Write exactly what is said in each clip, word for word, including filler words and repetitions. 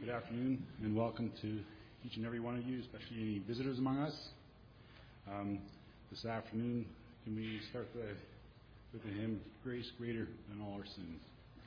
good afternoon, and welcome to each and every one of you, especially any visitors among us. Um, this afternoon, can we start the, with the hymn, Grace Greater Than All Our Sins?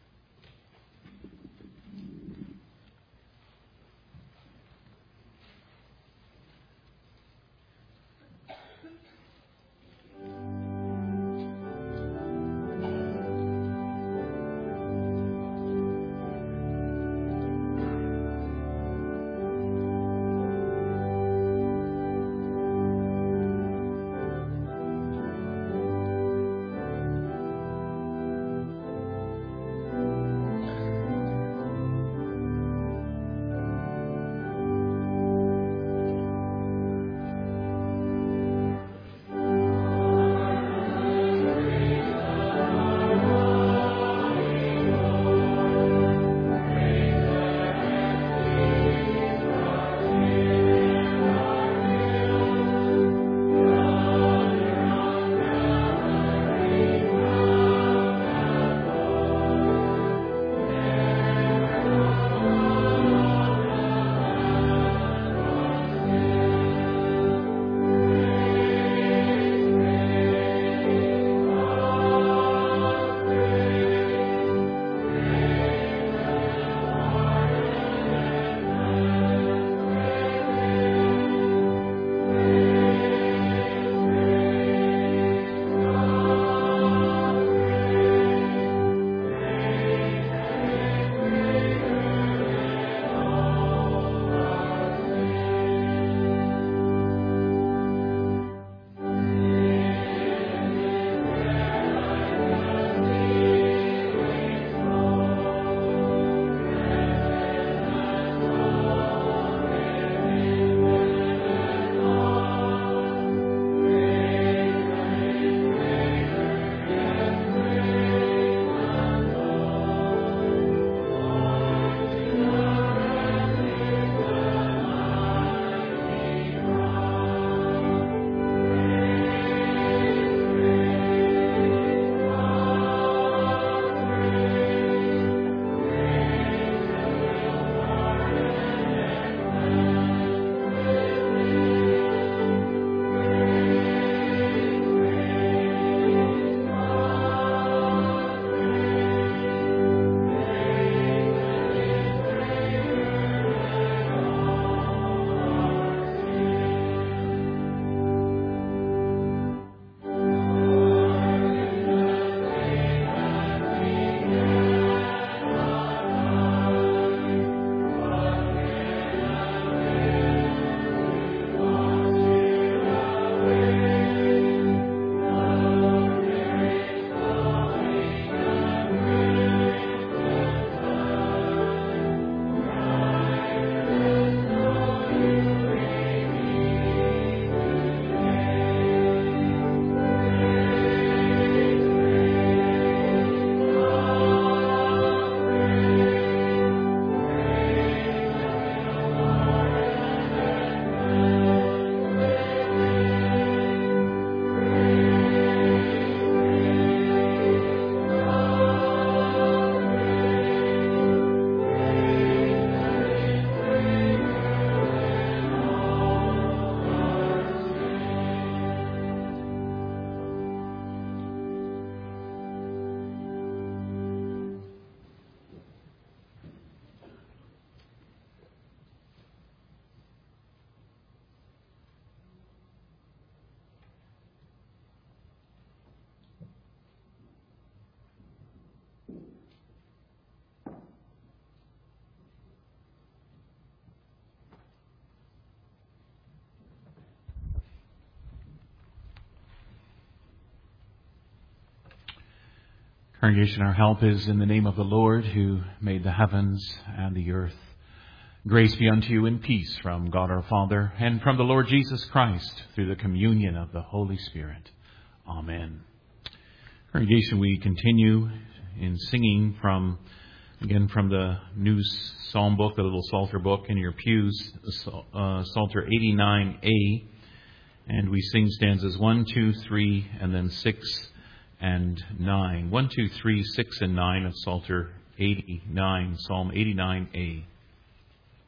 Congregation, our help is in the name of the Lord who made the heavens and the earth. Grace be unto you and peace from God our Father and from the Lord Jesus Christ through the communion of the Holy Spirit. Amen. Congregation, we continue in singing from, again, from the new psalm book, the little Psalter book in your pews, uh, Psalter eighty-nine A. And we sing stanzas one, two, three, and then six and nine. one, two, three, six, and nine of Psalter eighty-nine, Psalm eighty-nine A.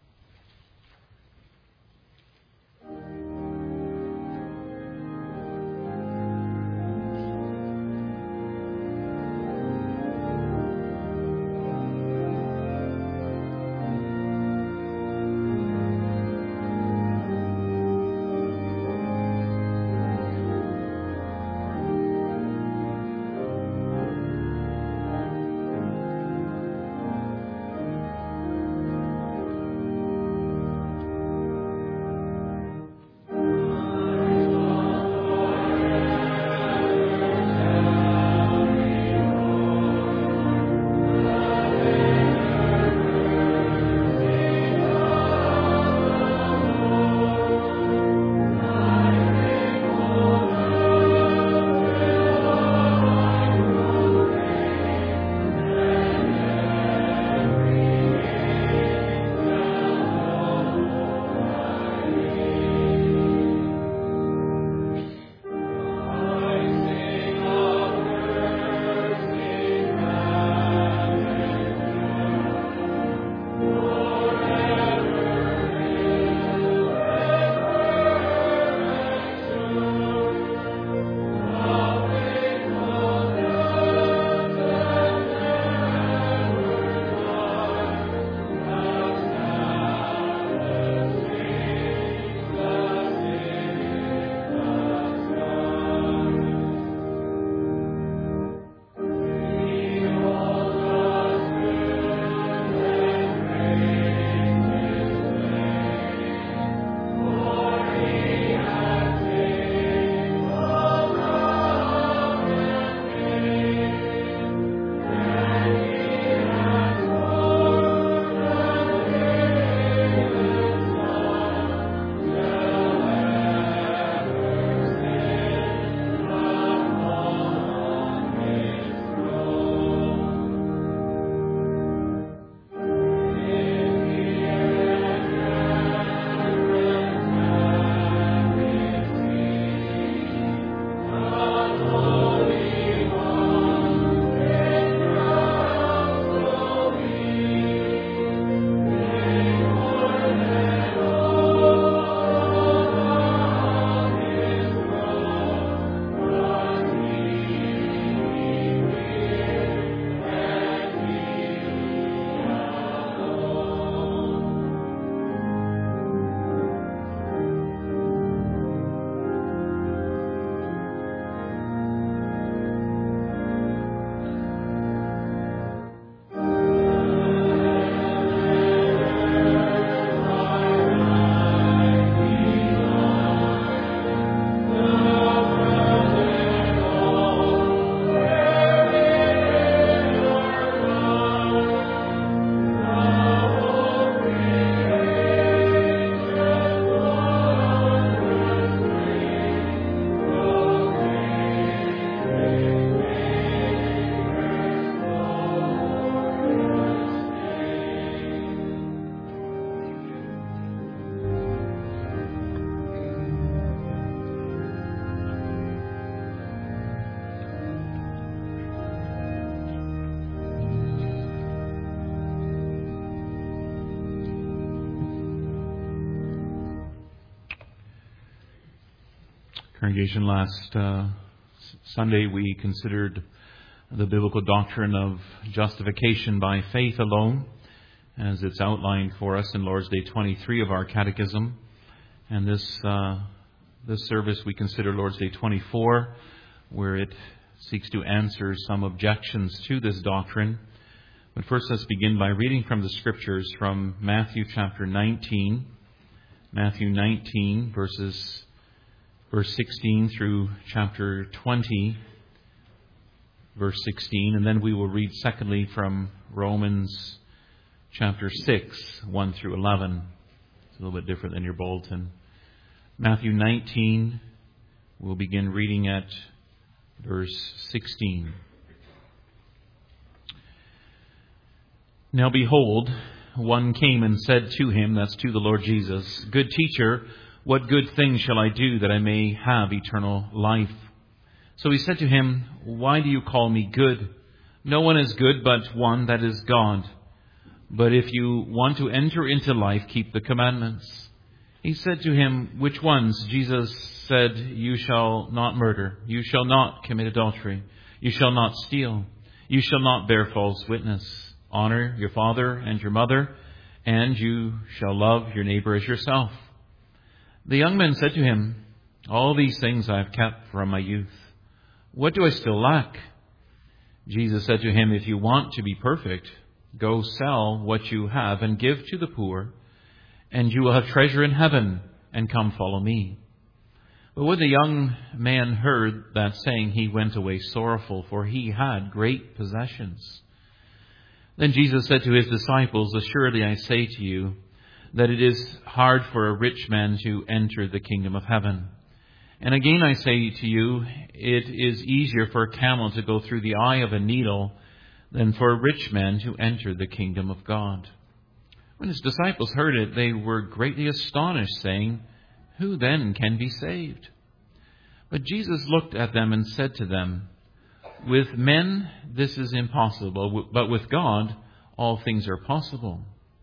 Congregation, last uh, Sunday we considered the biblical doctrine of justification by faith alone, as it's outlined for us in Lord's Day twenty-three of our Catechism. And this uh, this service we consider Lord's Day twenty-four, where it seeks to answer some objections to this doctrine. But first, let's begin by reading from the Scriptures from Matthew chapter nineteen. Matthew nineteen, verses verse sixteen through chapter twenty, verse sixteen. And then we will read secondly from Romans chapter six, one through eleven. It's a little bit different than your bulletin. Matthew nineteen, we'll begin reading at verse sixteen. Now behold, one came and said to him, that's to the Lord Jesus, Good teacher, what good thing shall I do that I may have eternal life? So he said to him, Why do you call me good? No one is good but one, that is God. But if you want to enter into life, keep the commandments. He said to him, Which ones? Jesus said, You shall not murder. You shall not commit adultery. You shall not steal. You shall not bear false witness. Honor your father and your mother, and you shall love your neighbor as yourself. The young man said to him, All these things I have kept from my youth. What do I still lack? Jesus said to him, If you want to be perfect, go sell what you have and give to the poor, and you will have treasure in heaven, and come follow me. But when the young man heard that saying, he went away sorrowful, for he had great possessions. Then Jesus said to his disciples, Assuredly I say to you, that it is hard for a rich man to enter the kingdom of heaven. And again I say to you, it is easier for a camel to go through the eye of a needle than for a rich man to enter the kingdom of God. When his disciples heard it, they were greatly astonished, saying, Who then can be saved? But Jesus looked at them and said to them, With men this is impossible, but with God all things are possible.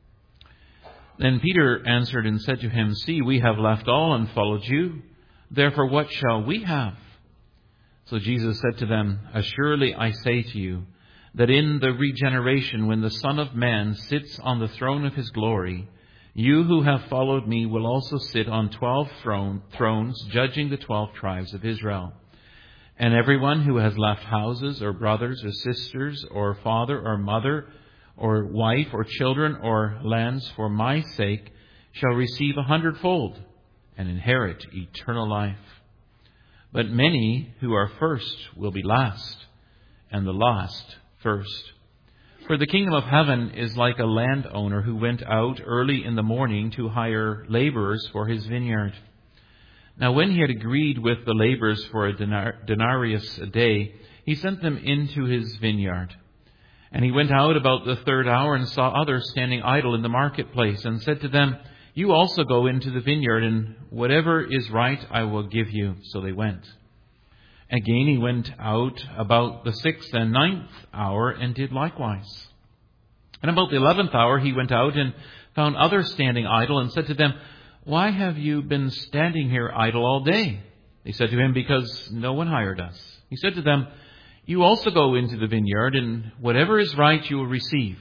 Then Peter answered and said to him, See, we have left all and followed you. Therefore what shall we have? So Jesus said to them, Assuredly I say to you, that in the regeneration, when the Son of Man sits on the throne of his glory, you who have followed me will also sit on twelve throne, thrones, judging the twelve tribes of Israel. And everyone who has left houses or brothers or sisters or father or mother or wife or children or lands for my sake shall receive a hundredfold and inherit eternal life. But many who are first will be last, and the last first. For the kingdom of heaven is like a landowner who went out early in the morning to hire laborers for his vineyard. Now when he had agreed with the laborers for a denar- denarius a day, he sent them into his vineyard. And he went out about the third hour and saw others standing idle in the marketplace, and said to them, You also go into the vineyard, and whatever is right I will give you. So they went. Again he went out about the sixth and ninth hour, and did likewise. And about the eleventh hour he went out and found others standing idle, and said to them, Why have you been standing here idle all day? They said to him, Because no one hired us. He said to them, You also go into the vineyard, and whatever is right you will receive.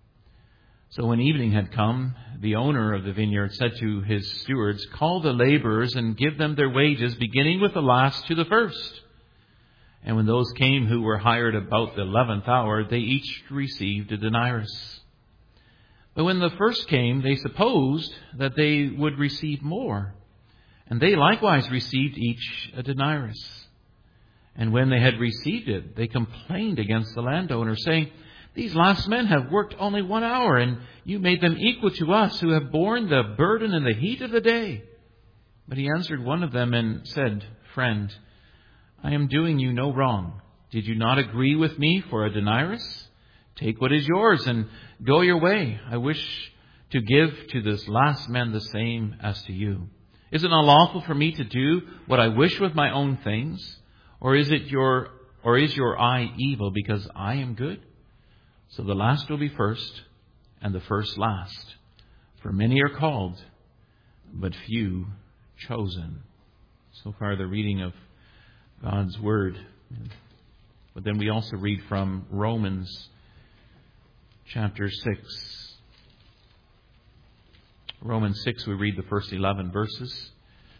So when evening had come, the owner of the vineyard said to his stewards, Call the laborers and give them their wages, beginning with the last to the first. And when those came who were hired about the eleventh hour, they each received a denarius. But when the first came, they supposed that they would receive more, and they likewise received each a denarius. And when they had received it, they complained against the landowner, saying, These last men have worked only one hour, and you made them equal to us, who have borne the burden and the heat of the day. But he answered one of them and said, Friend, I am doing you no wrong. Did you not agree with me for a denarius? Take what is yours and go your way. I wish to give to this last man the same as to you. Is it not lawful for me to do what I wish with my own things? Or is it your, or is your eye evil because I am good? So the last will be first, and the first last. For many are called, but few chosen. So far, the reading of God's Word. But then we also read from Romans chapter six. Romans six, we read the first eleven verses.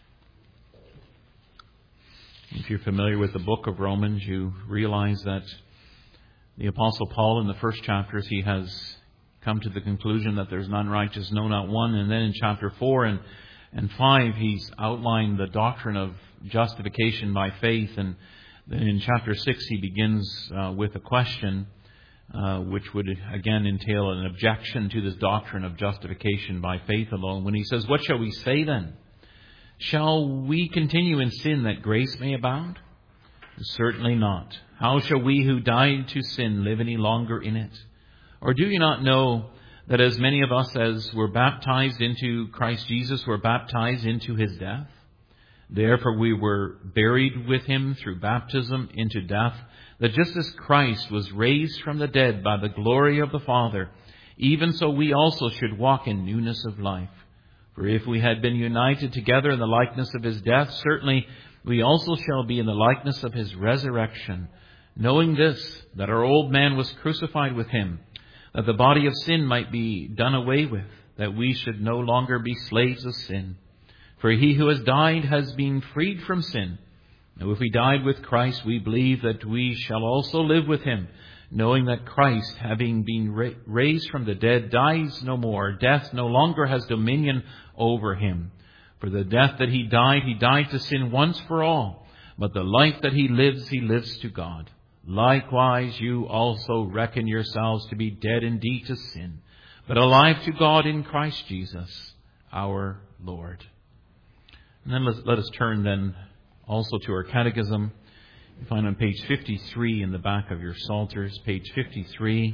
If you're familiar with the book of Romans, you realize that the Apostle Paul in the first chapters, he has come to the conclusion that there's none righteous, no, not one. And then in chapter four and, and five, he's outlined the doctrine of justification by faith. And then in chapter six, he begins uh, with a question, uh, which would again entail an objection to this doctrine of justification by faith alone. When he says, "What shall we say then? Shall we continue in sin that grace may abound? Certainly not. How shall we who died to sin live any longer in it? Or do you not know that as many of us as were baptized into Christ Jesus were baptized into his death? Therefore we were buried with him through baptism into death, that just as Christ was raised from the dead by the glory of the Father, even so we also should walk in newness of life. For if we had been united together in the likeness of his death, certainly we also shall be in the likeness of his resurrection, knowing this, that our old man was crucified with him, that the body of sin might be done away with, that we should no longer be slaves of sin. For he who has died has been freed from sin. Now if we died with Christ, we believe that we shall also live with him, knowing that Christ, having been ra- raised from the dead, dies no more. Death no longer has dominion over him. For the death that he died, he died to sin once for all. But the life that he lives, he lives to God. Likewise, you also reckon yourselves to be dead indeed to sin, but alive to God in Christ Jesus, our Lord." And then let's, let us turn then also to our catechism. You find on page fifty-three in the back of your psalters, page fifty-three.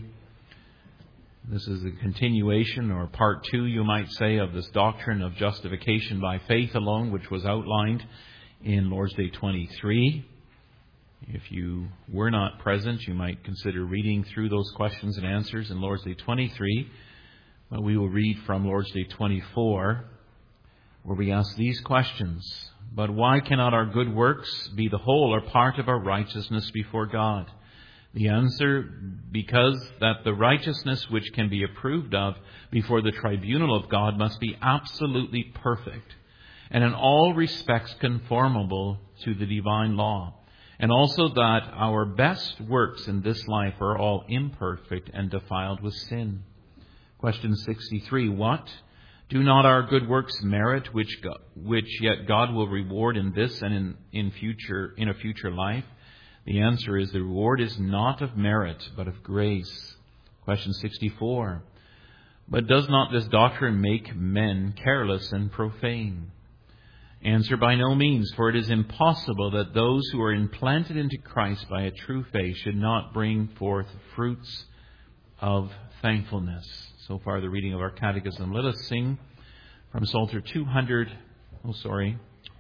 This is a continuation, or part two, you might say, of this doctrine of justification by faith alone, which was outlined in Lord's Day twenty-three. If you were not present, you might consider reading through those questions and answers in Lord's Day twenty-three. But we will read from Lord's Day twenty-four, where we ask these questions. But why cannot our good works be the whole or part of our righteousness before God? The answer, because that the righteousness which can be approved of before the tribunal of God must be absolutely perfect, and in all respects conformable to the divine law. And also that our best works in this life are all imperfect and defiled with sin. Question sixty-three. What? Do not our good works merit which God, which yet God will reward in this and in, in future in a future life? The answer is the reward is not of merit, but of grace. Question sixty-four. But does not this doctrine make men careless and profane? Answer: by no means, for it is impossible that those who are implanted into Christ by a true faith should not bring forth fruits of thankfulness. So far, the reading of our catechism. Let us sing from Psalter two hundred. Oh, sorry.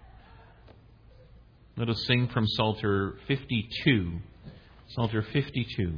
Let us sing from Psalter fifty-two. Psalter fifty-two.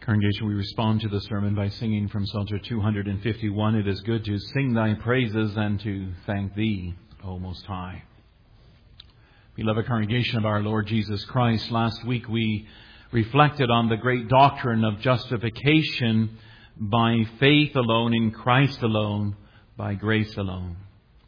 Congregation, we respond to the sermon by singing from Psalter two hundred fifty-one, "It is good to sing thy praises and to thank thee, O Most High." Beloved congregation of our Lord Jesus Christ, last week we reflected on the great doctrine of justification by faith alone, in Christ alone, by grace alone.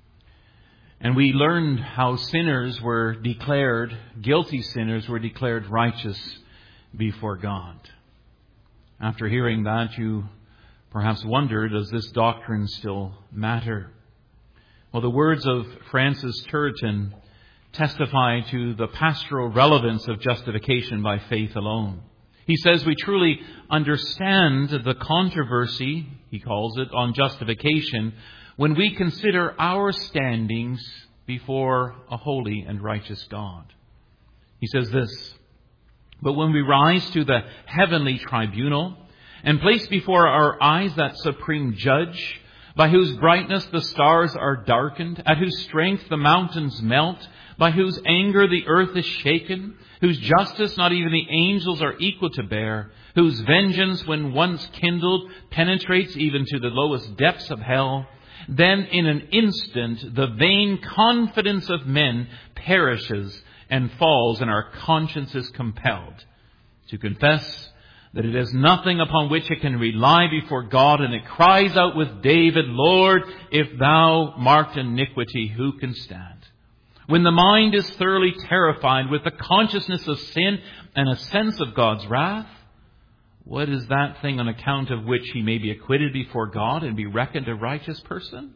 And we learned how sinners were declared, guilty sinners were declared righteous before God. After hearing that, you perhaps wonder, does this doctrine still matter? Well, the words of Francis Turretin testify to the pastoral relevance of justification by faith alone. He says we truly understand the controversy, he calls it, on justification when we consider our standings before a holy and righteous God. He says this: "But when we rise to the heavenly tribunal and place before our eyes that supreme judge, by whose brightness the stars are darkened, at whose strength the mountains melt, by whose anger the earth is shaken, whose justice not even the angels are equal to bear, whose vengeance, when once kindled, penetrates even to the lowest depths of hell, then in an instant the vain confidence of men perishes and falls, and our conscience is compelled to confess that it has nothing upon which it can rely before God, and it cries out with David, 'Lord, if thou marked iniquity, who can stand?' When the mind is thoroughly terrified with the consciousness of sin and a sense of God's wrath, what is that thing on account of which he may be acquitted before God and be reckoned a righteous person?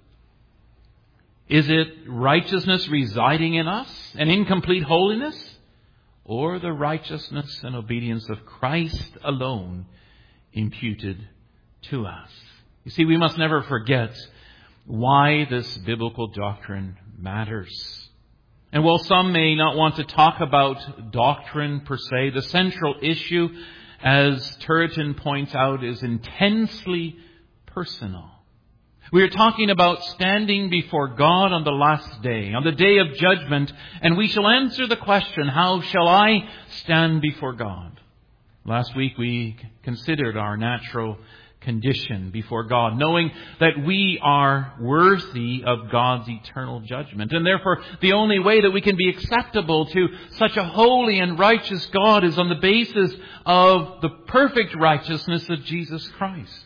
Is it righteousness residing in us, an incomplete holiness, or the righteousness and obedience of Christ alone imputed to us?" You see, we must never forget why this biblical doctrine matters. And while some may not want to talk about doctrine per se, the central issue, as Turretin points out, is intensely personal. We are talking about standing before God on the last day, on the day of judgment, and we shall answer the question, how shall I stand before God? Last week we considered our natural condition before God, knowing that we are worthy of God's eternal judgment. And therefore, the only way that we can be acceptable to such a holy and righteous God is on the basis of the perfect righteousness of Jesus Christ.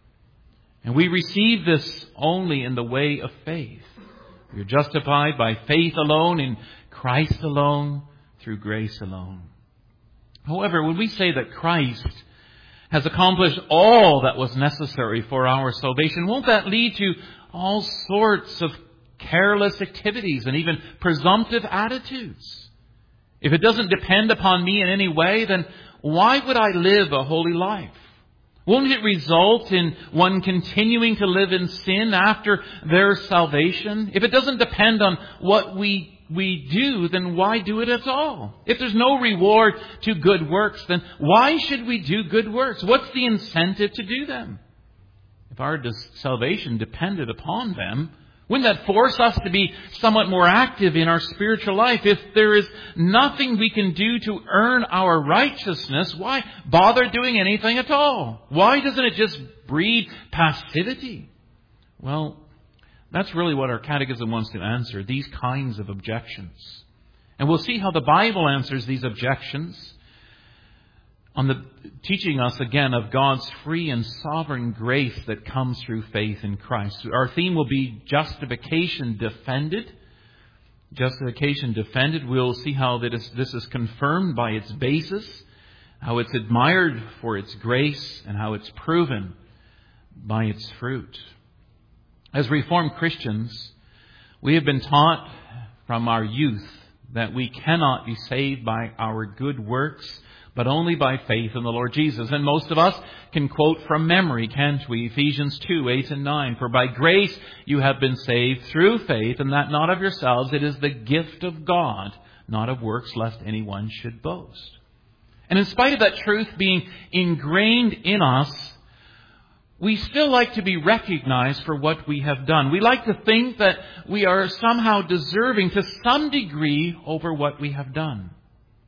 And we receive this only in the way of faith. We are justified by faith alone, in Christ alone, through grace alone. However, when we say that Christ has accomplished all that was necessary for our salvation, won't that lead to all sorts of careless activities and even presumptive attitudes? If it doesn't depend upon me in any way, then why would I live a holy life? Won't it result in one continuing to live in sin after their salvation? If it doesn't depend on what we we do, then why do it at all? If there's no reward to good works, then why should we do good works? What's the incentive to do them? If our salvation depended upon them, wouldn't that force us to be somewhat more active in our spiritual life? If there is nothing we can do to earn our righteousness, why bother doing anything at all? Why doesn't it just breed passivity? Well, that's really what our catechism wants to answer, these kinds of objections. And we'll see how the Bible answers these objections on the teaching us again of God's free and sovereign grace that comes through faith in Christ. Our theme will be justification defended. Justification defended. We'll see how this is confirmed by its basis, how it's admired for its grace, and how it's proven by its fruit. As Reformed Christians, we have been taught from our youth that we cannot be saved by our good works, but only by faith in the Lord Jesus. And most of us can quote from memory, can't we? Ephesians two, eight and nine. "For by grace you have been saved through faith, and that not of yourselves. It is the gift of God, not of works, lest anyone should boast." And in spite of that truth being ingrained in us, we still like to be recognized for what we have done. We like to think that we are somehow deserving to some degree over what we have done.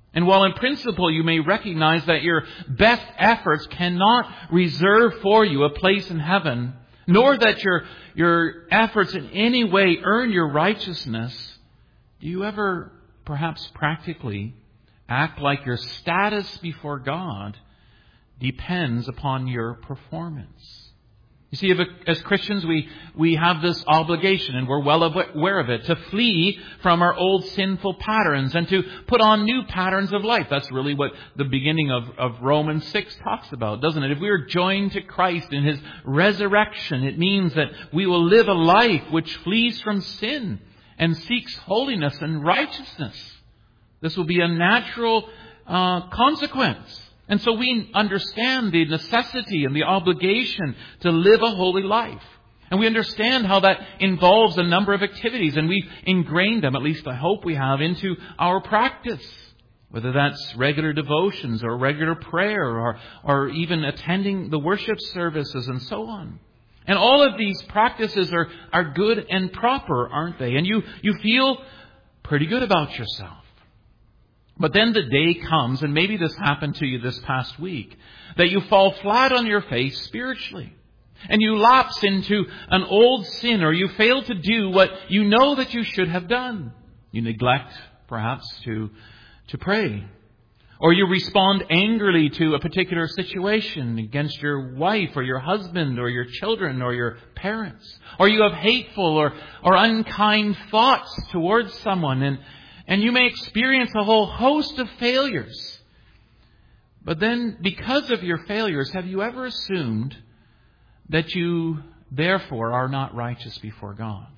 And while in principle you may recognize that your best efforts cannot reserve for you a place in heaven, nor that your, your efforts in any way earn your righteousness, do you ever, perhaps practically, act like your status before God depends upon your performance? You see, if, as Christians, we, we have this obligation, and we're well aware of it, to flee from our old sinful patterns and to put on new patterns of life. That's really what the beginning of, of Romans six talks about, doesn't it? If we are joined to Christ in His resurrection, it means that we will live a life which flees from sin and seeks holiness and righteousness. This will be a natural uh, consequence. And so we understand the necessity and the obligation to live a holy life. And we understand how that involves a number of activities. And we've ingrained them, at least I hope we have, into our practice. Whether that's regular devotions or regular prayer or, or even attending the worship services and so on. And all of these practices are, are good and proper, aren't they? And you, you feel pretty good about yourself. But then the day comes, and maybe this happened to you this past week, that you fall flat on your face spiritually. And you lapse into an old sin, or you fail to do what you know that you should have done. You neglect, perhaps, to, to pray. Or you respond angrily to a particular situation against your wife or your husband or your children or your parents. Or you have hateful or, or unkind thoughts towards someone, and And you may experience a whole host of failures. But then, because of your failures, have you ever assumed that you, therefore, are not righteous before God?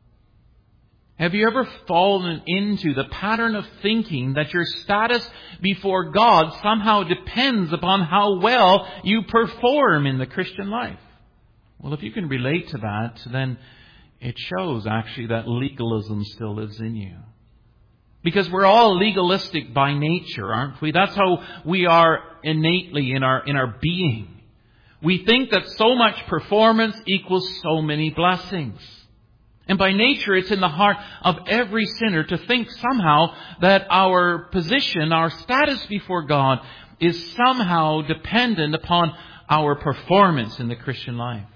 Have you ever fallen into the pattern of thinking that your status before God somehow depends upon how well you perform in the Christian life? Well, if you can relate to that, then it shows actually that legalism still lives in you. Because we're all legalistic by nature, aren't we? That's how we are innately in our in our being. We think that so much performance equals so many blessings. And by nature, it's in the heart of every sinner to think somehow that our position, our status before God, is somehow dependent upon our performance in the Christian life.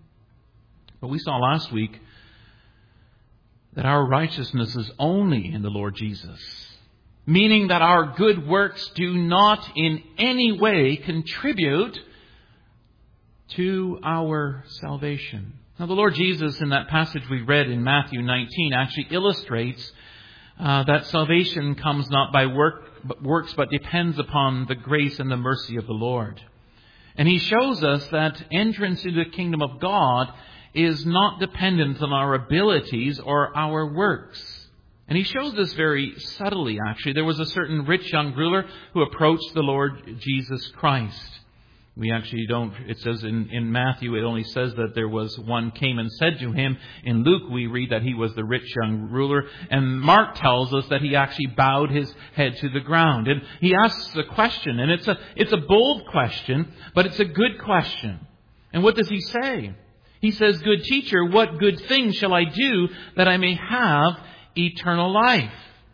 But we saw last week that our righteousness is only in the Lord Jesus. Meaning that our good works do not in any way contribute to our salvation. Now the Lord Jesus, in that passage we read in Matthew nineteen, actually illustrates uh, that salvation comes not by work, but works, but depends upon the grace and the mercy of the Lord. And He shows us that entrance into the kingdom of God is not dependent on our abilities or our works. And He shows this very subtly, actually. There was a certain rich young ruler who approached the Lord Jesus Christ. We actually don't, it says in, in Matthew, it only says that there was one came and said to him. In Luke, we read that he was the rich young ruler. And Mark tells us that he actually bowed his head to the ground. And he asks a question, and it's a, it's a bold question, but it's a good question. And what does he say? He says, "Good teacher, what good thing shall I do that I may have eternal life?"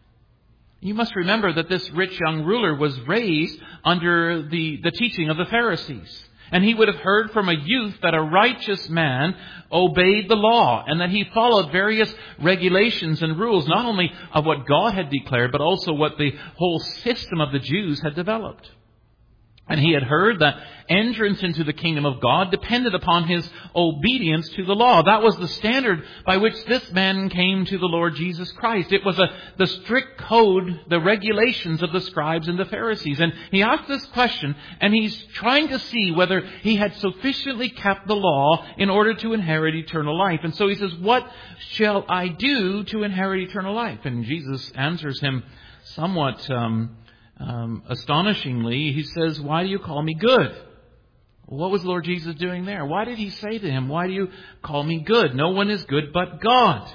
You must remember that this rich young ruler was raised under the, the teaching of the Pharisees. And he would have heard from a youth that a righteous man obeyed the law and that he followed various regulations and rules, not only of what God had declared, but also what the whole system of the Jews had developed. And he had heard that entrance into the kingdom of God depended upon his obedience to the law. That was the standard by which this man came to the Lord Jesus Christ. It was a, the strict code, the regulations of the scribes and the Pharisees. And he asked this question, and he's trying to see whether he had sufficiently kept the law in order to inherit eternal life. And so he says, "What shall I do to inherit eternal life?" And Jesus answers him somewhat Um, Um, astonishingly, he says, "Why do you call me good?" Well, what was Lord Jesus doing there? Why did he say to him, "Why do you call me good? No one is good but God,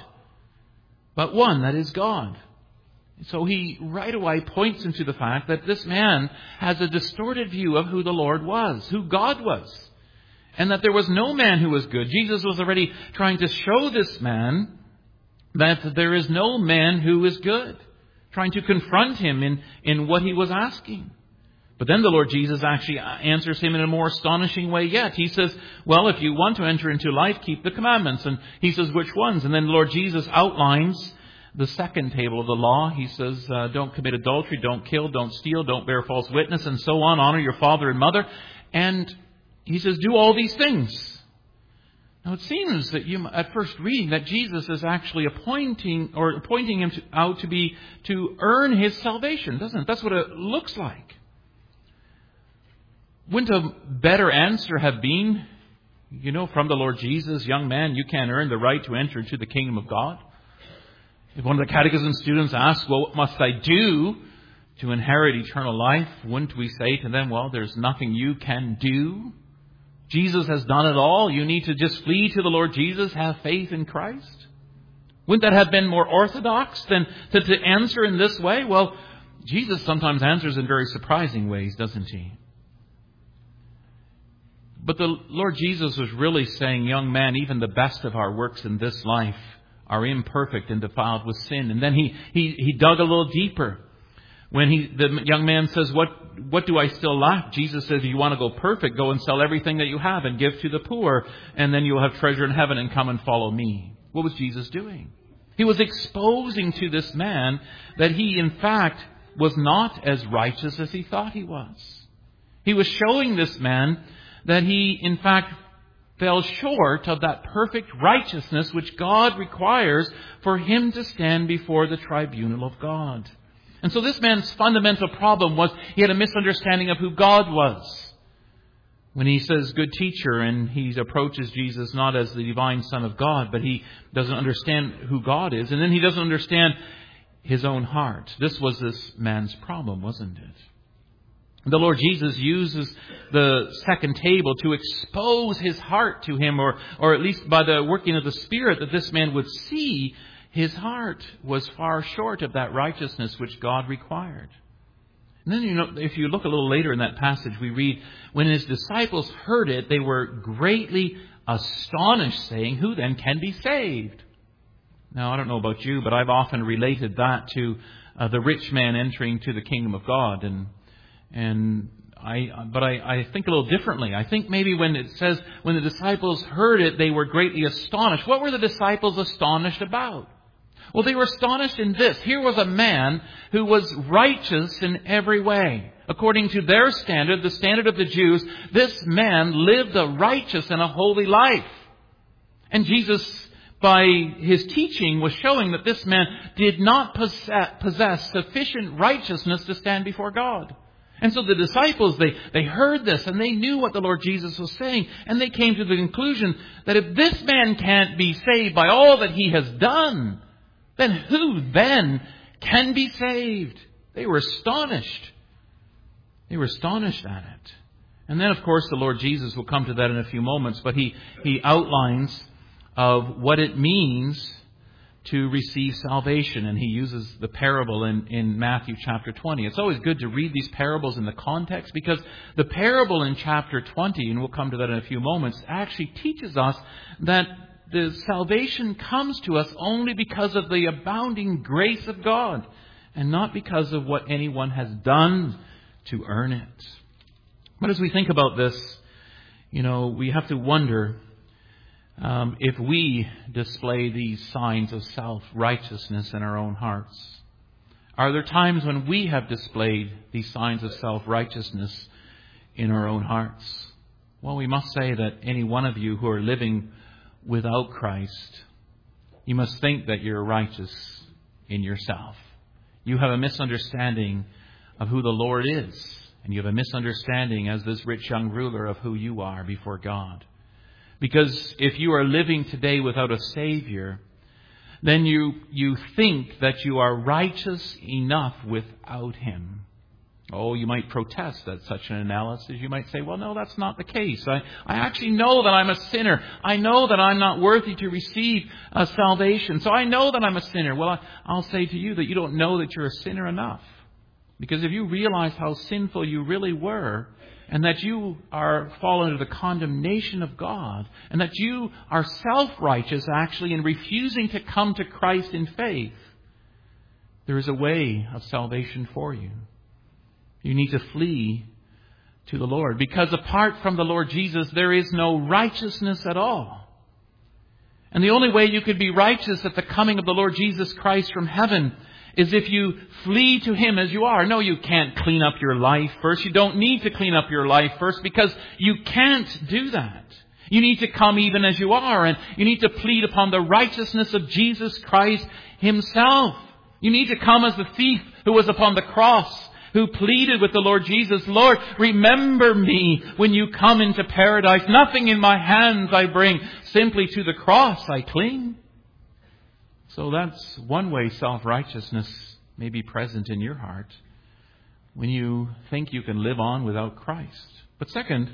but one, that is God." So he right away points into the fact that this man has a distorted view of who the Lord was, who God was, and that there was no man who was good. Jesus was already trying to show this man that there is no man who is good. trying to confront him in, in what he was asking. But then the Lord Jesus actually answers him in a more astonishing way yet. He says, well, if you want to enter into life, keep the commandments. And he says, which ones? And then the Lord Jesus outlines the second table of the law. He says, uh, don't commit adultery, don't kill, don't steal, don't bear false witness, and so on. Honor your father and mother. And he says, do all these things. Now it seems that you, at first reading, that Jesus is actually appointing or appointing him to, out to be to earn his salvation, doesn't it? That's what it looks like. Wouldn't a better answer have been, you know, from the Lord Jesus, young man, you can't earn the right to enter into the kingdom of God? If one of the catechism students asks, well, what must I do to inherit eternal life? Wouldn't we say to them, well, there's nothing you can do. Jesus has done it all. You need to just flee to the Lord Jesus, have faith in Christ. Wouldn't that have been more orthodox than to, to answer in this way? Well, Jesus sometimes answers in very surprising ways, doesn't he? But the Lord Jesus was really saying, young man, even the best of our works in this life are imperfect and defiled with sin. And then he, he, he dug a little deeper. When he, the young man says, what, what do I still lack? Jesus says, if you want to go perfect, go and sell everything that you have and give to the poor, and then you'll have treasure in heaven, and come and follow me. What was Jesus doing? He was exposing to this man that he, in fact, was not as righteous as he thought he was. He was showing this man that he, in fact, fell short of that perfect righteousness which God requires for him to stand before the tribunal of God. And so this man's fundamental problem was he had a misunderstanding of who God was. When he says, good teacher, and he approaches Jesus not as the divine Son of God, but he doesn't understand who God is. And then he doesn't understand his own heart. This was this man's problem, wasn't it? The Lord Jesus uses the second table to expose his heart to him, or, or at least by the working of the Spirit, that this man would see his heart was far short of that righteousness which God required. And then, you know, if you look a little later in that passage, we read, when his disciples heard it, they were greatly astonished, saying, who then can be saved? Now, I don't know about you, but I've often related that to uh, the rich man entering to the kingdom of God. And and I, but I, I think a little differently. I think maybe when it says, when the disciples heard it, they were greatly astonished. What were the disciples astonished about? Well, they were astonished in this. Here was a man who was righteous in every way. According to their standard, the standard of the Jews, this man lived a righteous and a holy life. And Jesus, by his teaching, was showing that this man did not possess sufficient righteousness to stand before God. And so the disciples, they, they heard this and they knew what the Lord Jesus was saying. And they came to the conclusion that if this man can't be saved by all that he has done, then who then can be saved? They were astonished. They were astonished at it. And then, of course, the Lord Jesus will come to that in a few moments. But he, he outlines of what it means to receive salvation. And he uses the parable in, in Matthew chapter twenty. It's always good to read these parables in the context, because the parable in chapter twenty, and we'll come to that in a few moments, actually teaches us that the salvation comes to us only because of the abounding grace of God, and not because of what anyone has done to earn it. But as we think about this, you know, we have to wonder um, if we display these signs of self-righteousness in our own hearts. Are there times when we have displayed these signs of self-righteousness in our own hearts? Well, we must say that any one of you who are living without Christ, you must think that you're righteous in yourself. You have a misunderstanding of who the Lord is. And you have a misunderstanding, as this rich young ruler, of who you are before God. Because if you are living today without a Savior, then you, you think that you are righteous enough without Him. Oh, you might protest at such an analysis. You might say, well, no, that's not the case. I, I actually know that I'm a sinner. I know that I'm not worthy to receive uh, salvation. So I know that I'm a sinner. Well, I, I'll say to you that you don't know that you're a sinner enough. Because if you realize how sinful you really were, and that you are fallen under the condemnation of God, and that you are self-righteous actually in refusing to come to Christ in faith, There is a way of salvation for you. You need to flee to the Lord, because apart from the Lord Jesus, there is no righteousness at all. And the only way you could be righteous at the coming of the Lord Jesus Christ from heaven is if you flee to Him as you are. No, you can't clean up your life first. You don't need to clean up your life first, because you can't do that. You need to come even as you are, and you need to plead upon the righteousness of Jesus Christ Himself. You need to come as the thief who was upon the cross, who pleaded with the Lord Jesus, Lord, remember me when you come into paradise. Nothing in my hands I bring, simply to the cross I cling. So that's one way self-righteousness may be present in your heart, when you think you can live on without Christ. But second,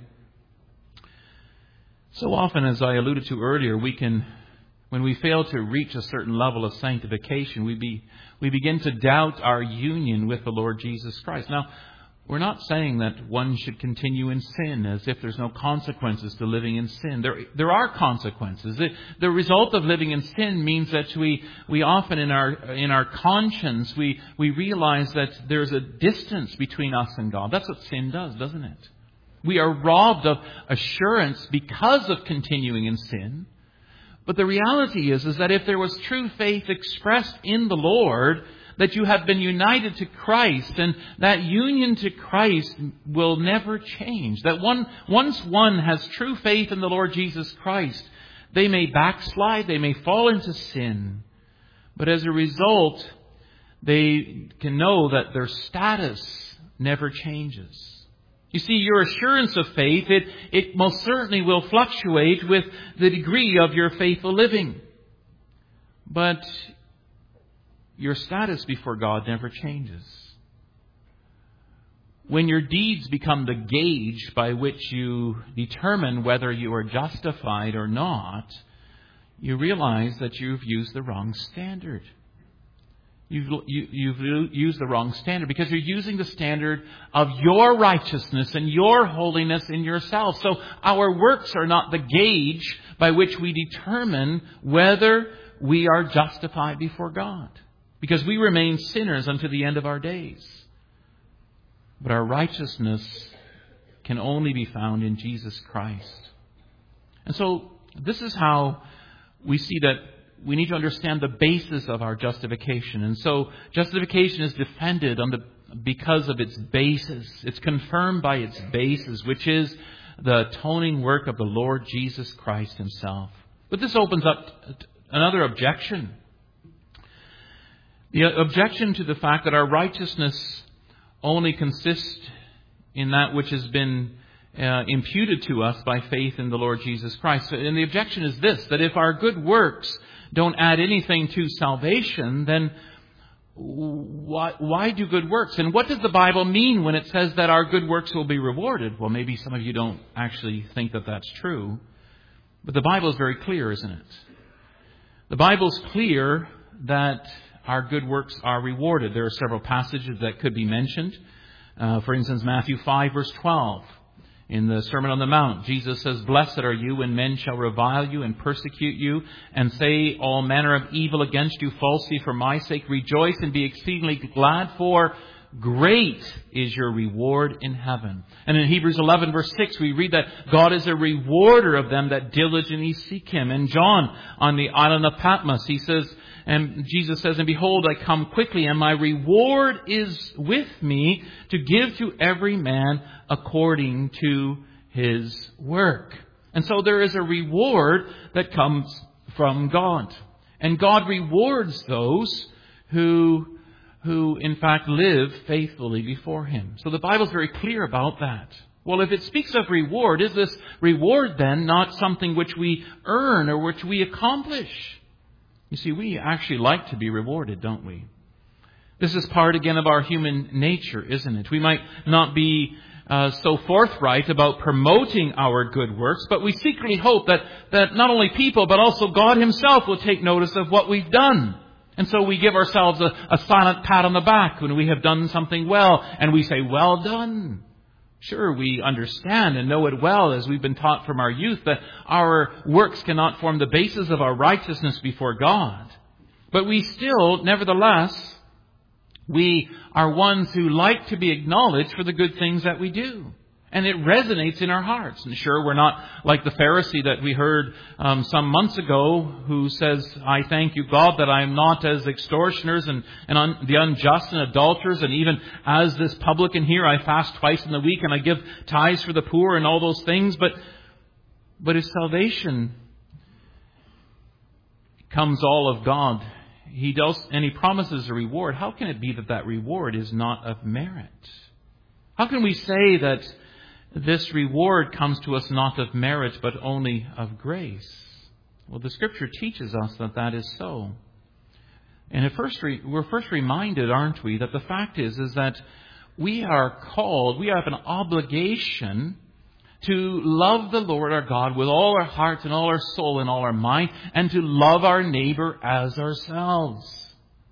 so often, as I alluded to earlier, we can, when we fail to reach a certain level of sanctification, we be, we begin to doubt our union with the Lord Jesus Christ. Now, we're not saying that one should continue in sin as if there's no consequences to living in sin. There, there are consequences. The, the result of living in sin means that we, we often in our, in our conscience, we, we realize that there's a distance between us and God. That's what sin does, doesn't it? We are robbed of assurance because of continuing in sin. But the reality is, is that if there was true faith expressed in the Lord, that you have been united to Christ, and that union to Christ will never change. That one, once one has true faith in the Lord Jesus Christ, they may backslide, they may fall into sin, but as a result, they can know that their status never changes. You see, your assurance of faith, it, it most certainly will fluctuate with the degree of your faithful living. But your status before God never changes. When your deeds become the gauge by which you determine whether you are justified or not, you realize that you've used the wrong standard. You've, you, you've used the wrong standard, because you're using the standard of your righteousness and your holiness in yourself. So our works are not the gauge by which we determine whether we are justified before God, because we remain sinners unto the end of our days. But our righteousness can only be found in Jesus Christ. And so this is how we see that we need to understand the basis of our justification. And so justification is defended on the, because of its basis. It's confirmed by its basis, which is the atoning work of the Lord Jesus Christ Himself. But this opens up another objection. The objection to the fact that our righteousness only consists in that which has been uh, imputed to us by faith in the Lord Jesus Christ. And the objection is this, that if our good works don't add anything to salvation, then why, why do good works? And what does the Bible mean when it says that our good works will be rewarded? Well, maybe some of you don't actually think that that's true. But the Bible is very clear, isn't it? The Bible is clear that our good works are rewarded. There are several passages that could be mentioned. Uh, for instance, Matthew five, verse twelve. In the Sermon on the Mount, Jesus says, "Blessed are you when men shall revile you and persecute you and say all manner of evil against you falsely for my sake. Rejoice and be exceedingly glad, for great is your reward in heaven." And in Hebrews eleven, verse six, we read that God is a rewarder of them that diligently seek Him. And John, on the island of Patmos, he says, and Jesus says, "And behold, I come quickly, and my reward is with me to give to every man according to his work." And so there is a reward that comes from God. And God rewards those who, who in fact live faithfully before Him. So the Bible is very clear about that. Well, if it speaks of reward, is this reward then not something which we earn or which we accomplish? You see, we actually like to be rewarded, don't we? This is part, again, of our human nature, isn't it? We might not be uh, so forthright about promoting our good works, but we secretly hope that, that not only people, but also God Himself will take notice of what we've done. And so we give ourselves a, a silent pat on the back when we have done something well, and we say, "Well done." Sure, we understand and know it well, as we've been taught from our youth, that our works cannot form the basis of our righteousness before God. But we still, nevertheless, We are ones who like to be acknowledged for the good things that we do. And it resonates in our hearts. And sure, we're not like the Pharisee that we heard um, some months ago who says, I thank you, God, that I am not as extortioners and, and un, the unjust and adulterers. And even as this publican here, I fast twice in the week and I give tithes for the poor and all those things. But, but his salvation comes all of God. He does, and he promises a reward. How can it be that that reward is not of merit? How can we say that this reward comes to us not of merit, but only of grace? Well, the Scripture teaches us that that is so. And at first, we're first reminded, aren't we, that the fact is, is that we are called, we have an obligation to love the Lord our God with all our heart and all our soul and all our mind, and to love our neighbor as ourselves.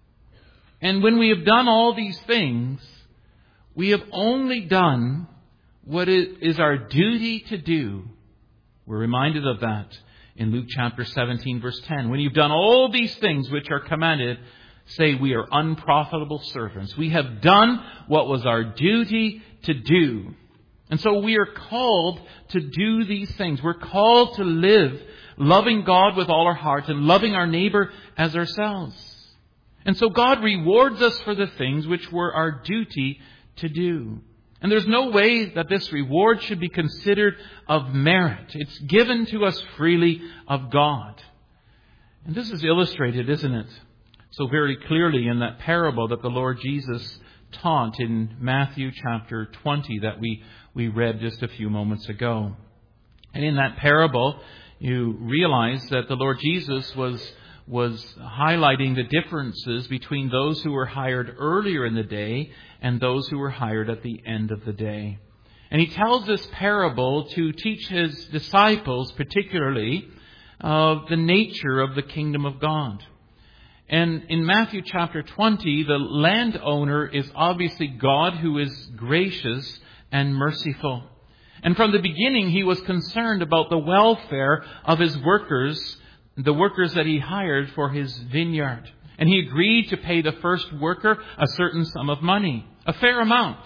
And when we have done all these things, we have only done what it is our duty to do. We're reminded of that in Luke chapter seventeen, verse ten. When you've done all these things which are commanded, say, we are unprofitable servants. We have done what was our duty to do. And so we are called to do these things. We're called to live loving God with all our heart and loving our neighbor as ourselves. And so God rewards us for the things which were our duty to do. And there's no way that this reward should be considered of merit. It's given to us freely of God. And this is illustrated, isn't it, so very clearly in that parable that the Lord Jesus taught in Matthew chapter twenty that we, we read just a few moments ago. And in that parable, you realize that the Lord Jesus was was highlighting the differences between those who were hired earlier in the day and those who were hired at the end of the day. And he tells this parable to teach his disciples particularly of the nature of the kingdom of God. And in Matthew chapter twenty, the landowner is obviously God, who is gracious and merciful. And from the beginning, he was concerned about the welfare of his workers, the workers that he hired for his vineyard. And he agreed to pay the first worker a certain sum of money, a fair amount.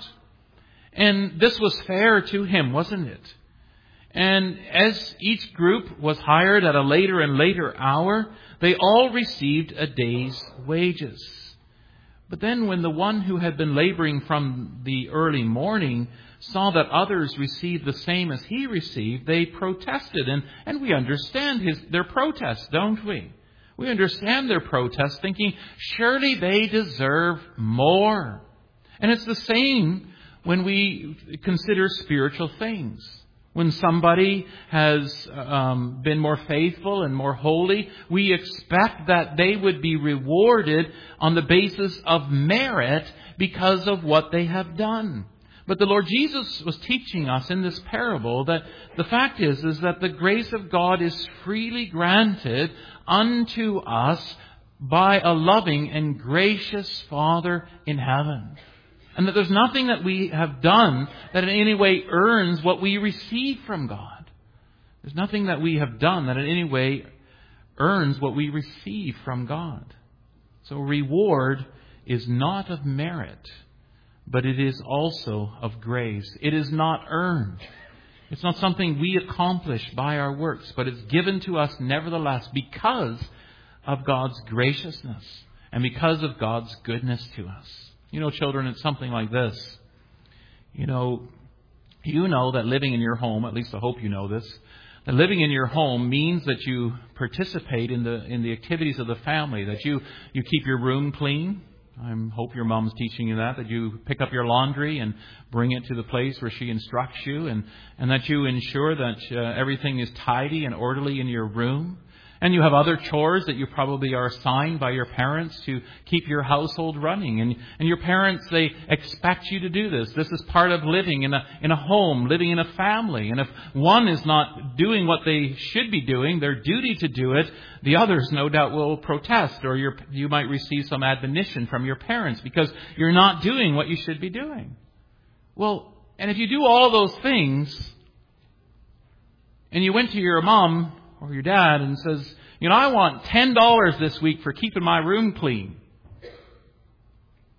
And this was fair to him, wasn't it? And as each group was hired at a later and later hour, they all received a day's wages. But then when the one who had been laboring from the early morning saw that others received the same as he received, they protested. And, and we understand his, their protest, don't we? We understand their protest, thinking, surely they deserve more. And it's the same when we consider spiritual things. When somebody has um, been more faithful and more holy, we expect that they would be rewarded on the basis of merit because of what they have done. But the Lord Jesus was teaching us in this parable that the fact is, is that the grace of God is freely granted unto us by a loving and gracious Father in heaven. And that there's nothing that we have done that in any way earns what we receive from God. There's nothing that we have done that in any way earns what we receive from God. So reward is not of merit, but it is also of grace. It is not earned. It's not something we accomplish by our works, but it's given to us nevertheless because of God's graciousness and because of God's goodness to us. You know, children, it's something like this. You know, you know that living in your home, at least I hope you know this, that living in your home means that you participate in the in the activities of the family, that you, you keep your room clean. I hope your mom's teaching you that, that you pick up your laundry and bring it to the place where she instructs you, and, and that you ensure that uh, everything is tidy and orderly in your room. And you have other chores that you probably are assigned by your parents to keep your household running. And, and your parents, they expect you to do this. This is part of living in a, in a home, living in a family. And if one is not doing what they should be doing, their duty to do it, the others no doubt will protest, or you're, you might receive some admonition from your parents because you're not doing what you should be doing. Well, and if you do all those things, and you went to your mom or your dad and says, you know, I want ten dollars this week for keeping my room clean.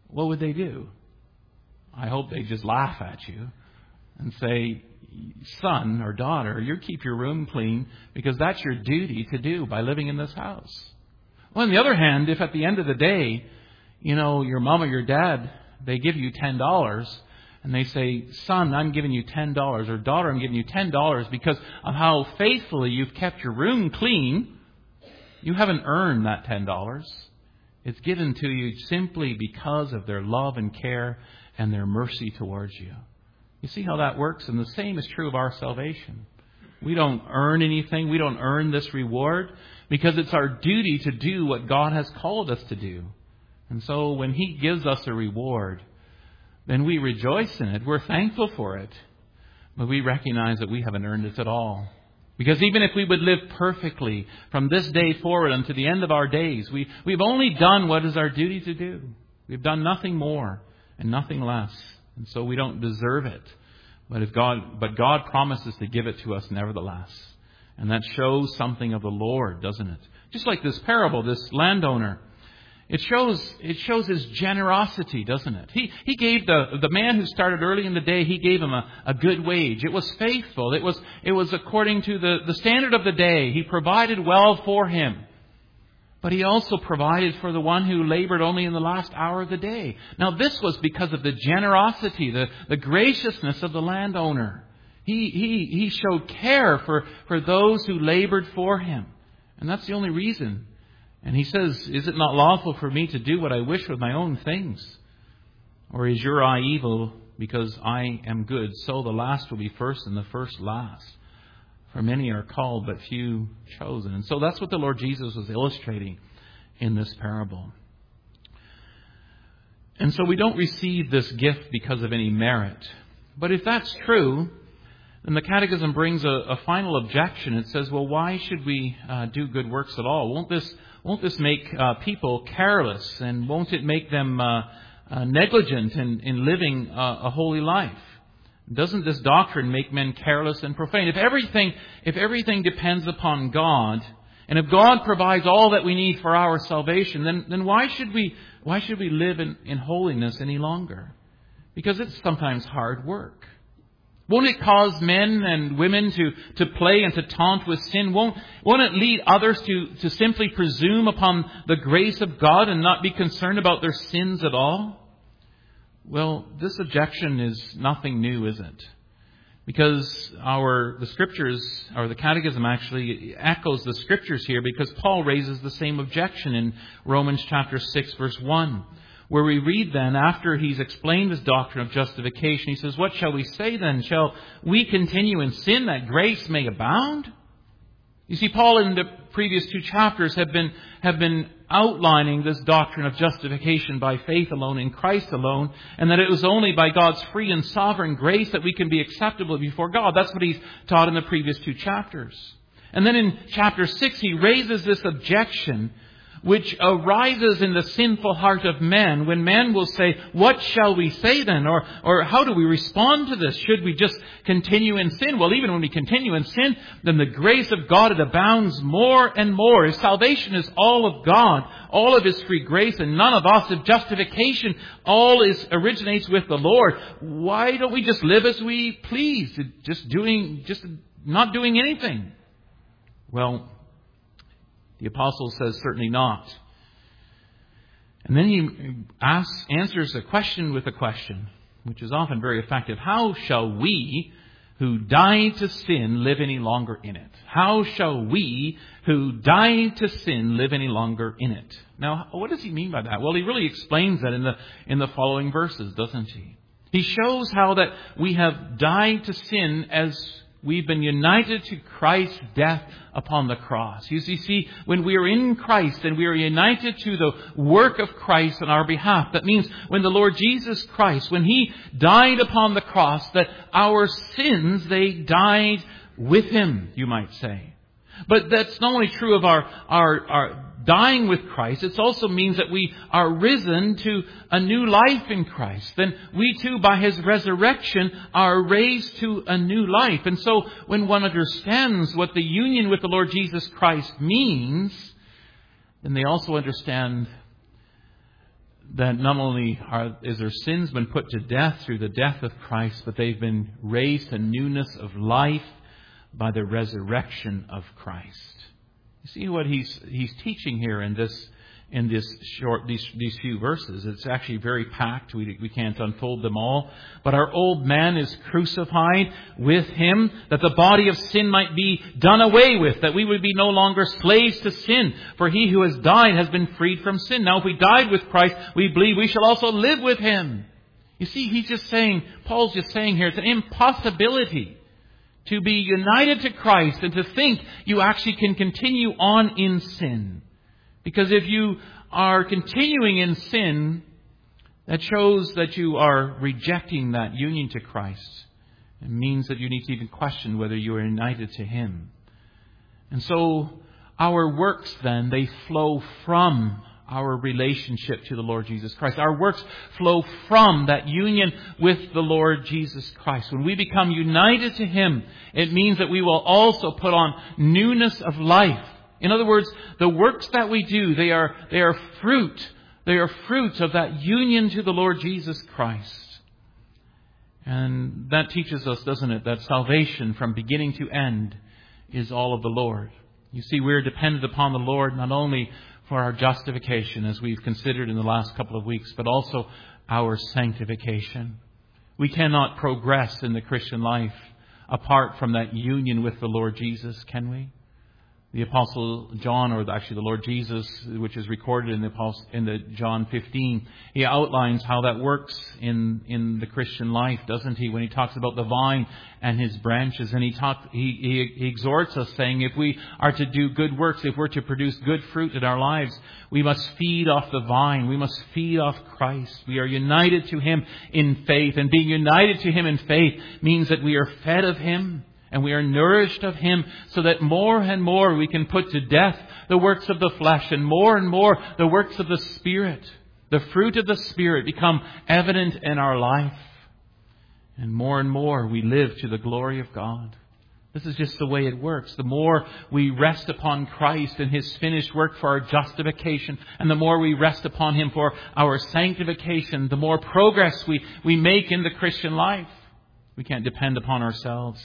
what would they do? I hope they just laugh at you and say, son or daughter, you keep your room clean because that's your duty to do by living in this house. Well, on the other hand, if at the end of the day, you know, your mom or your dad, they give you ten dollars and they say, son, I'm giving you ten dollars, or daughter, I'm giving you ten dollars because of how faithfully you've kept your room clean, you haven't earned that ten dollars. It's given to you simply because of their love and care and their mercy towards you. You see how that works? And the same is true of our salvation. We don't earn anything. We don't earn this reward because it's our duty to do what God has called us to do. And so when He gives us a reward, then we rejoice in it. We're thankful for it. But we recognize that we haven't earned it at all. Because even if we would live perfectly from this day forward unto the end of our days, we, we've only done what is our duty to do. We've done nothing more and nothing less. And so we don't deserve it. But if God, but God promises to give it to us nevertheless. And that shows something of the Lord, doesn't it? Just like this parable, this landowner. It shows, it shows his generosity, doesn't it? He, he gave the, the man who started early in the day, he gave him a, a good wage. It was faithful. It was, it was according to the, the standard of the day. He provided well for him. But he also provided for the one who labored only in the last hour of the day. Now this was because of the generosity, the, the graciousness of the landowner. He, he, he showed care for, for those who labored for him. And that's the only reason. And he says, is it not lawful for me to do what I wish with my own things? Or is your eye evil because I am good? So the last will be first and the first last. For many are called, but few chosen. And so that's what the Lord Jesus was illustrating in this parable. And so we don't receive this gift because of any merit. But if that's true, then the Catechism brings a, a final objection. It says, well, why should we uh, do good works at all? Won't this won't this make uh, people careless? And won't it make them uh, uh, negligent in, in living uh, a holy life? Doesn't this doctrine make men careless and profane? If everything, if everything depends upon God, and if God provides all that we need for our salvation, then, then why should we, why should we live in, in holiness any longer? Because it's sometimes hard work. Won't it cause men and women to, to play and to taunt with sin? Won't, won't it lead others to, to simply presume upon the grace of God and not be concerned about their sins at all? Well, this objection is nothing new, is it? Because our the Scriptures, or the Catechism actually echoes the Scriptures here, because Paul raises the same objection in Romans chapter six, verse one, where we read then, after he's explained this doctrine of justification, he says, what shall we say then? Shall we continue in sin that grace may abound? You see, Paul in the previous two chapters have been have been outlining this doctrine of justification by faith alone in Christ alone, and that it was only by God's free and sovereign grace that we can be acceptable before God. That's what he's taught in the previous two chapters. And then in chapter six, he raises this objection which arises in the sinful heart of men, when men will say, what shall we say then? Or, or how do we respond to this? Should we just continue in sin? Well, even when we continue in sin, then the grace of God, it abounds more and more. If salvation is all of God, all of His free grace, and none of us, if justification all is originates with the Lord, why don't we just live as we please? Just doing, just not doing anything? Well, the apostle says, certainly not. And then he asks, answers a question with a question, which is often very effective. How shall we who died to sin live any longer in it? How shall we who died to sin live any longer in it? Now, what does he mean by that? Well, he really explains that in the in the following verses, doesn't he? He shows how that we have died to sin as we've been united to Christ's death upon the cross. You see, when we are in Christ and we are united to the work of Christ on our behalf, that means when the Lord Jesus Christ, when He died upon the cross, that our sins, they died with Him, you might say. But that's not only true of our, our, our dying with Christ, it also means that we are risen to a new life in Christ. Then we too, by His resurrection, are raised to a new life. And so when one understands what the union with the Lord Jesus Christ means, then they also understand that not only are, is their sins been put to death through the death of Christ, but they've been raised to newness of life by the resurrection of Christ. You see what he's he's teaching here in this in this short these these few verses. It's actually very packed. We we can't unfold them all. But our old man is crucified with him, that the body of sin might be done away with, that we would be no longer slaves to sin. For he who has died has been freed from sin. Now if we died with Christ, we believe we shall also live with him. You see, he's just saying, Paul's just saying here, it's an impossibility to be united to Christ and to think you actually can continue on in sin. Because if you are continuing in sin, that shows that you are rejecting that union to Christ. It means that you need to even question whether you are united to him. And so our works then, they flow from our relationship to the Lord Jesus Christ. Our works flow from that union with the Lord Jesus Christ. When we become united to him, it means that we will also put on newness of life. In other words, the works that we do, they are, they are fruit. They are fruit of that union to the Lord Jesus Christ. And that teaches us, doesn't it, that salvation from beginning to end is all of the Lord. You see, we're dependent upon the Lord not only for our justification, as we've considered in the last couple of weeks, but also our sanctification. We cannot progress in the Christian life apart from that union with the Lord Jesus, can we? The Apostle John, or actually the Lord Jesus, which is recorded in the Apostle, in the John fifteen, he outlines how that works in, in the Christian life, doesn't he? When he talks about the vine and his branches, and he talk, he, he, he exhorts us, saying, if we are to do good works, if we're to produce good fruit in our lives, we must feed off the vine. We must feed off Christ. We are united to him in faith, and being united to him in faith means that we are fed of him. And we are nourished of him, so that more and more we can put to death the works of the flesh, and more and more the works of the Spirit. The fruit of the Spirit become evident in our life. And more and more we live to the glory of God. This is just the way it works. The more we rest upon Christ and his finished work for our justification, and the more we rest upon him for our sanctification, the more progress we, we make in the Christian life. We can't depend upon ourselves.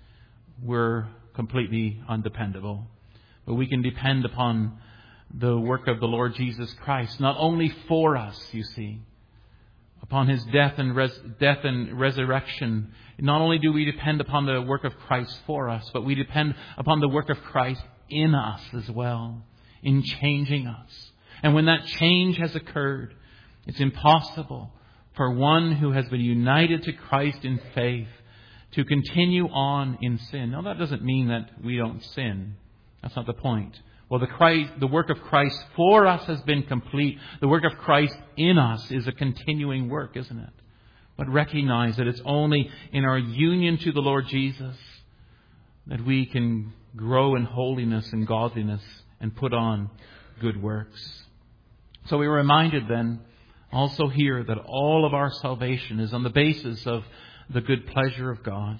We're completely undependable. But we can depend upon the work of the Lord Jesus Christ, not only for us, you see, upon his death and res- death and resurrection. Not only do we depend upon the work of Christ for us, but we depend upon the work of Christ in us as well, in changing us. And when that change has occurred, it's impossible for one who has been united to Christ in faith to continue on in sin. Now, that doesn't mean that we don't sin. That's not the point. Well, the Christ, the work of Christ for us has been complete. The work of Christ in us is a continuing work, isn't it? But recognize that it's only in our union to the Lord Jesus that we can grow in holiness and godliness and put on good works. So we're reminded then also here that all of our salvation is on the basis of the good pleasure of God.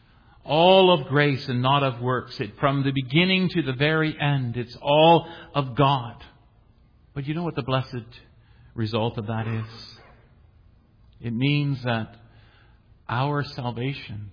All of grace and not of works. It, from the beginning to the very end, it's all of God. But you know what the blessed result of that is? It means that our salvation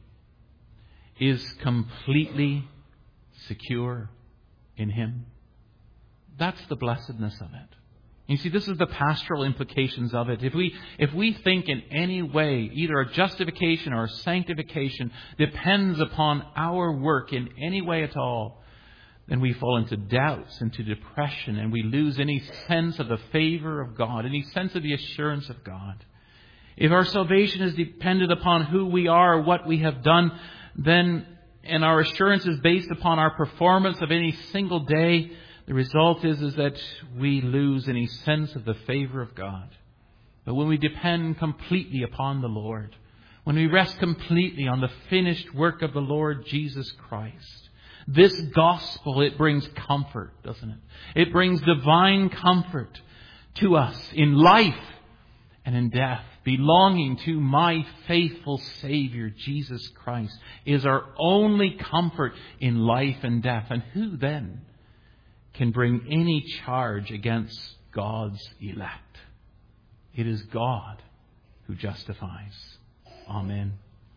is completely secure in him. That's the blessedness of it. You see, this is the pastoral implications of it. If we if we think in any way, either our justification or our sanctification depends upon our work in any way at all, then we fall into doubts, into depression, and we lose any sense of the favor of God, any sense of the assurance of God. If our salvation is dependent upon who we are or what we have done, then, and our assurance is based upon our performance of any single day, the result is, is that we lose any sense of the favor of God. But when we depend completely upon the Lord, when we rest completely on the finished work of the Lord Jesus Christ, this gospel, it brings comfort, doesn't it? It brings divine comfort to us in life and in death. Belonging to my faithful Savior, Jesus Christ, is our only comfort in life and death. And who then can bring any charge against God's elect? It is God who justifies. Amen.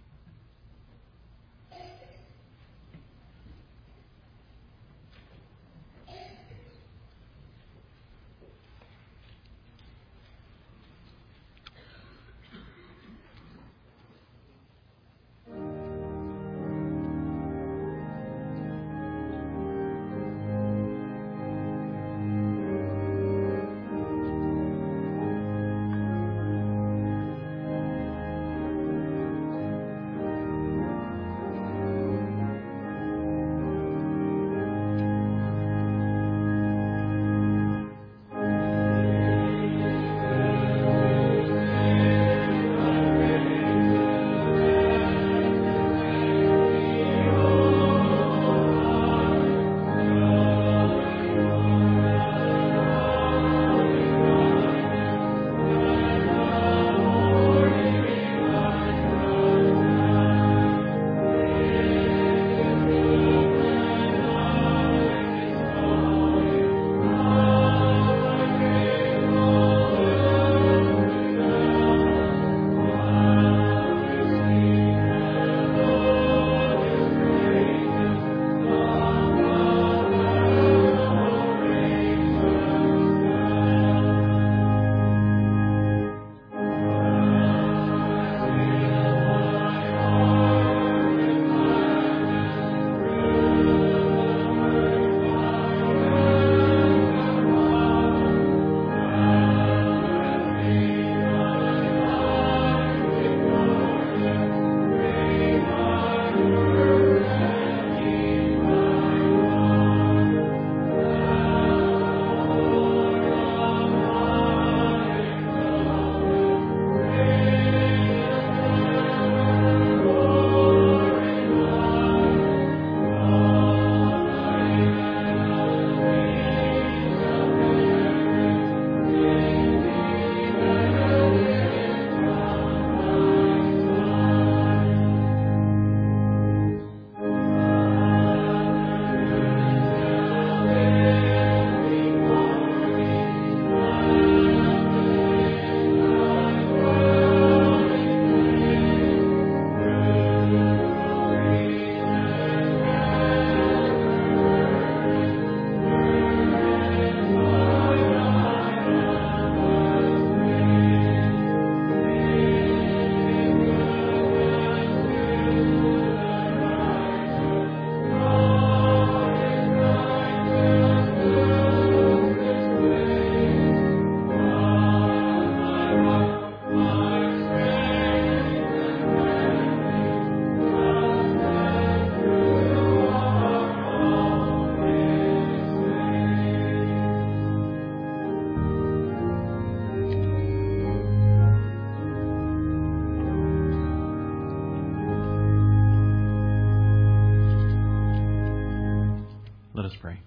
Let us pray.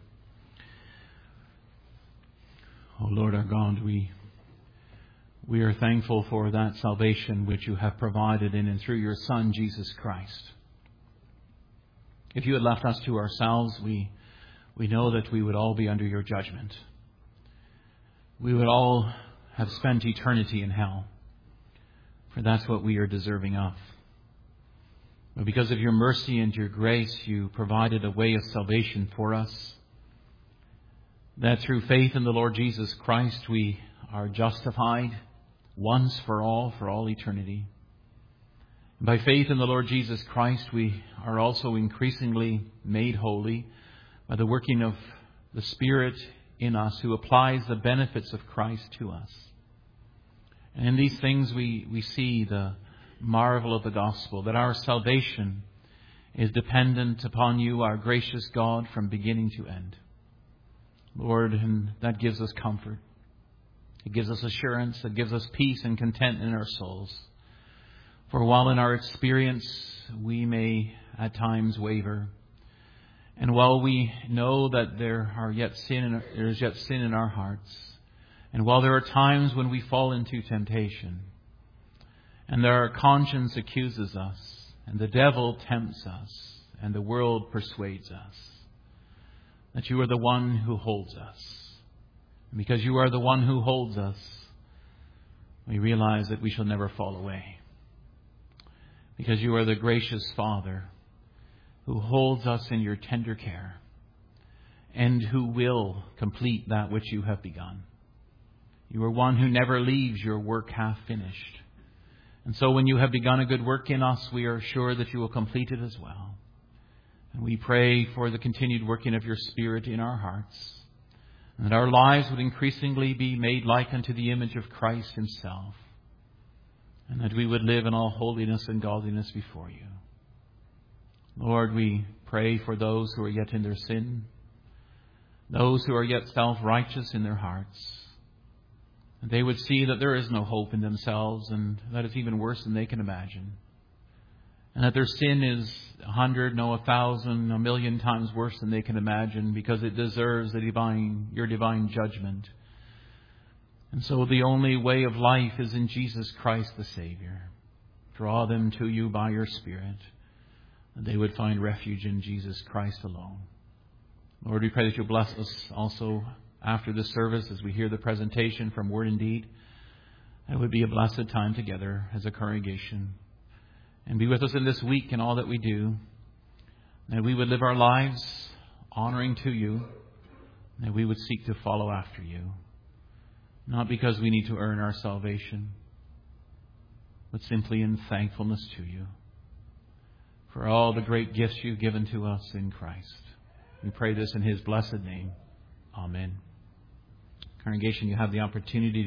Oh Lord our God, we we are thankful for that salvation which you have provided in and through your Son, Jesus Christ. If you had left us to ourselves, we we know that we would all be under your judgment. We would all have spent eternity in hell, for that's what we are deserving of. But because of your mercy and your grace, you provided a way of salvation for us, that through faith in the Lord Jesus Christ we are justified once for all, for all eternity. By faith in the Lord Jesus Christ, we are also increasingly made holy by the working of the Spirit in us, who applies the benefits of Christ to us. And in these things we, we see the marvel of the gospel, that our salvation is dependent upon you, our gracious God, from beginning to end. Lord, and that gives us comfort. It gives us assurance. It gives us peace and content in our souls. For while in our experience we may at times waver, and while we know that there are yet sin, in, there is yet sin in our hearts, and while there are times when we fall into temptation, and our conscience accuses us, and the devil tempts us, and the world persuades us, that you are the one who holds us. And because you are the one who holds us, we realize that we shall never fall away, because you are the gracious Father who holds us in your tender care and who will complete that which you have begun. You are one who never leaves your work half finished. And so when you have begun a good work in us, we are sure that you will complete it as well. And we pray for the continued working of your Spirit in our hearts, and that our lives would increasingly be made like unto the image of Christ himself, and that we would live in all holiness and godliness before you. Lord, we pray for those who are yet in their sin, those who are yet self-righteous in their hearts. And they would see that there is no hope in themselves, and that it's even worse than they can imagine. And that their sin is a hundred, no, a thousand, a million times worse than they can imagine, because it deserves the divine, your divine judgment. And so the only way of life is in Jesus Christ the Savior. Draw them to you by your Spirit, and they would find refuge in Jesus Christ alone. Lord, we pray that you'll bless us also after this service as we hear the presentation from Word and Deed. It would be a blessed time together as a congregation. And be with us in this week in all that we do. That we would live our lives honoring to you. That we would seek to follow after you. Not because we need to earn our salvation, but simply in thankfulness to you for all the great gifts you've given to us in Christ. We pray this in his blessed name. Amen. Congregation, you have the opportunity